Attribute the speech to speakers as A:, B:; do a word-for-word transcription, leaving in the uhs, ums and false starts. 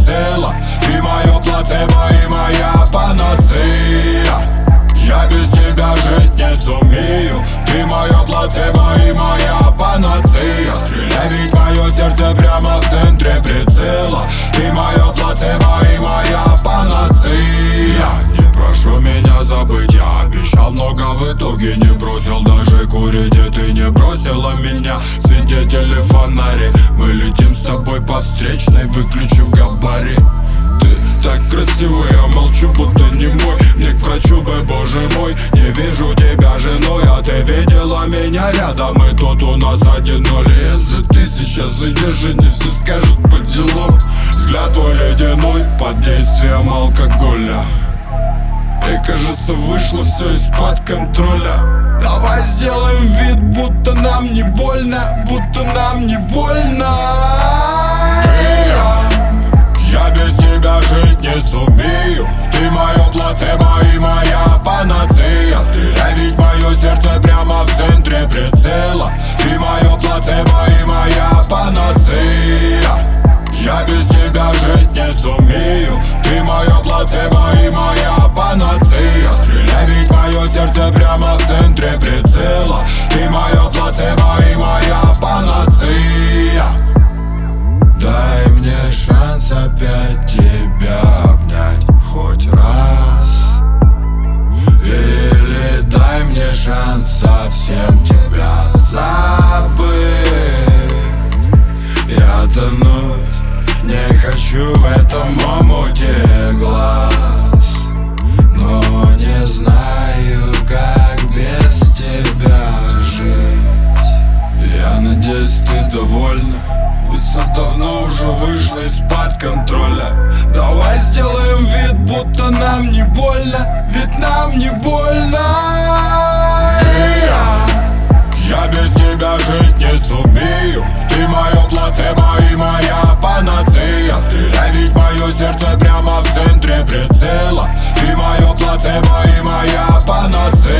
A: прицела. Ты мое плацебо и моя панацея. Я без тебя жить не сумею. Ты мое плацебо и моя панацея. Стреляй, ведь мое сердце прямо в центре прицела. Ты мое плацебо и моя панацея. Не прошу меня забыть, я обещал много, в итоге не бросил даже курить. И ты не бросила меня, свидетели фонари. Мы летим с тобой по встречной, выключив габарит. Ты так красива, я молчу, будто не мой. Мне к врачу бы, боже мой, не вижу тебя женой. А ты видела меня рядом, и тут у нас один ноль. Если ты сейчас зайдешь, и не все скажут по делам. Взгляд твой ледяной, под действием алкоголя. И кажется, вышло все из-под контроля. Давай сделаем вид, будто нам не больно, будто нам не больно. Я без тебя жить не сумею. Ты мое плацебо и моя панацея. Стреляй, ведь мое сердце прямо в центре прицела. Ты мое плацебо и моя панацея. Я без тебя жить не сумею. Ты мое плацебо и моя панацея. Стреляй, ведь мое сердце прямо в центре прицела. Ты мое плацебо и моя панацея. Дай мне шанс опять тебя обнять хоть раз. Или дай мне шанс совсем тебя забыть. Я тонуть не хочу в этом омуте глаз, но не знаю, как без тебя жить. Я надеюсь, ты довольна, ведь все давно уже вышло из-под контроля. Давай сделаем вид, будто нам не больно, ведь нам не больно. Я без тебя жить не сумею. Ты мое плацебо и моя панацея. Стреляй, ведь мое сердце прямо в центре прицела. Ты мое плацебо и моя панацея.